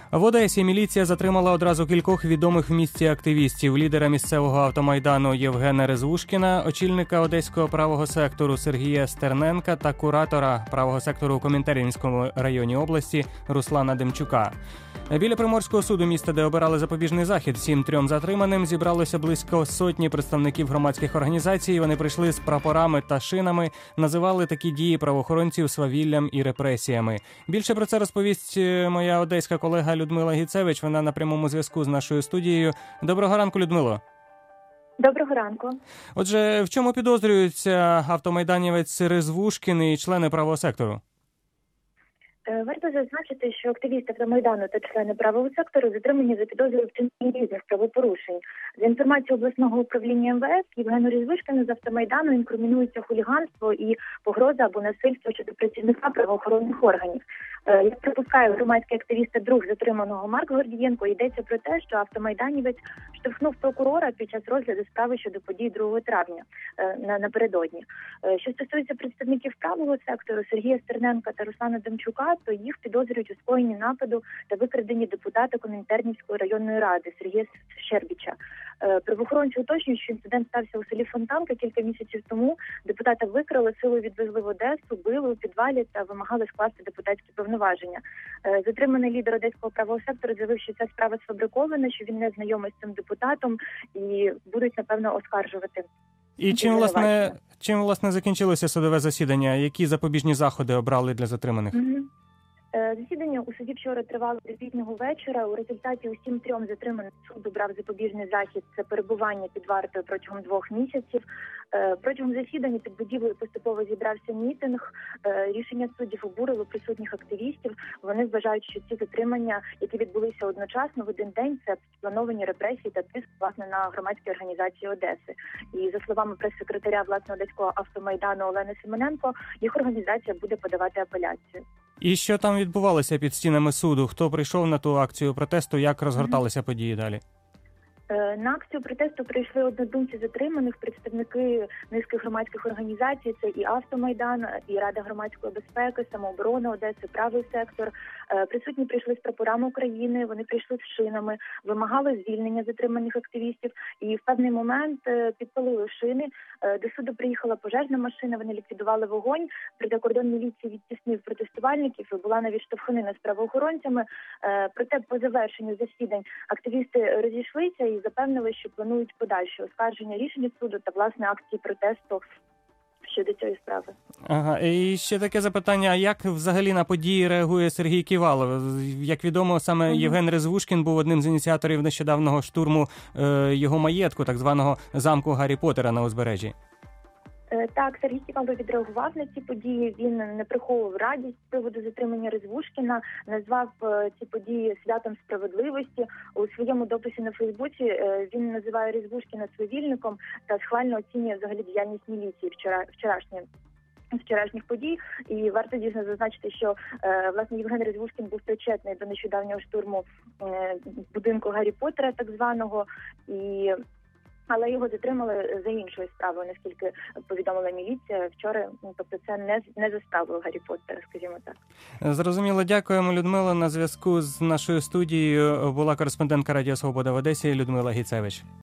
В Одесі міліція затримала одразу кількох відомих в місті активістів: лідера місцевого автомайдану Євгена Резвушкіна, очільника одеського правого сектору Сергія Стерненка та куратора правого сектору у Комінтернському районі області Руслана Демчука. Біля Приморського суду міста, де обирали запобіжний захід всім трьом затриманим, зібралося близько сотні представників громадських організацій. Вони прийшли з прапорами та шинами, називали такі дії правоохоронців свавіллям і репресіями. Більше про це розповість моя одеська колега Людмила Гіцевич. Вона на прямому зв'язку з нашою студією. Доброго ранку, Людмило. Доброго ранку. Отже, в чому підозрюється автомайданівець Резвушкін і члени правого сектору? Варто зазначити, що активісти автомайдану та члени правого сектору затримані за підозрою вчинення різних правопорушень. За інформацією обласного управління МВС, Євгену Резвушкіну з автомайдану інкримінується хуліганство і погроза або насильство щодо працівника правоохоронних органів. Як припускає громадський активіст та друг затриманого Марк Гордієнко, йдеться про те, що автомайданівець штовхнув прокурора під час розгляду справи щодо подій 2 травня напередодні. Що стосується представників правого сектору Сергія Стерненка та Руслана Демчука, то їх підозрюють у скоєнні нападу та викраденні депутата Комінтернської районної ради Сергія Щербіча. Правоохоронці уточнюють, що інцидент стався у селі Фонтанка кілька місяців тому. Депутата викрали, силою відвезли в Одесу, били у підвалі та вимагали скласти депутатські повноваження. Затриманий лідер одеського правого сектору заявив, що ця справа сфабрикована, що він не знайомий з цим депутатом і будуть, напевно, оскаржувати. І чим, власне, закінчилося судове засідання? Які запобіжні заходи обрали для затриманих? Засідання у суді вчора тривало до пізнього вечора. У результаті усім трьом затриманим суд обрав запобіжний захід – це перебування під вартою протягом 2 місяців. Протягом засідання під будівлею поступово зібрався мітинг. Рішення суддів обурило присутніх активістів. Вони вважають, що ці затримання, які відбулися одночасно в один день, це сплановані репресії та тиск, власне, на громадські організації Одеси. І за словами прес-секретаря власне одеського автомайдану Олени Семененко, їх організація буде подавати апеляцію. І що там відбувалося під стінами суду? Хто прийшов на ту акцію протесту? Як розгорталися події далі? На акцію протесту прийшли однодумці затриманих, представники низки громадських організацій, це і Автомайдан, і Рада громадської безпеки, Самооборона Одеси, Правий сектор. Присутні прийшли з прапорами України, вони прийшли з шинами, вимагали звільнення затриманих активістів і в певний момент підпалили шини. До суду приїхала пожежна машина, вони ліквідували вогонь, кордон міліції відтіснив протестувальників і була навіть штовханина з правоохоронцями. Проте по завершенню засідань активісти розійшлися і запевнили, що планують подальше оскарження рішення суду та, власне, акції протесту щодо цієї справи. Ага, і ще таке запитання, а як взагалі на події реагує Сергій Ківалов? Як відомо, саме Євген Резвушкін був одним з ініціаторів нещодавнього штурму його маєтку, так званого замку Гаррі Поттера на узбережжі. Так, Сергій Ківалов відреагував на ці події, він не приховував радість з приводу затримання Резвушкіна, назвав ці події святом справедливості. У своєму дописі на Фейсбуці він називає Резвушкіна свавільником та схвально оцінює взагалі діяльність міліції вчорашніх подій. І варто дійсно зазначити, що власне Євген Резвушкін був причетний до нещодавнього штурму будинку Гаррі Поттера, так званого, але його затримали за іншою справою, наскільки повідомила міліція вчора. Тобто це не за справою Гаррі Поттера, скажімо так. Зрозуміло. Дякуємо, Людмила. На зв'язку з нашою студією була кореспондентка Радіо Свобода в Одесі Людмила Гіцевич.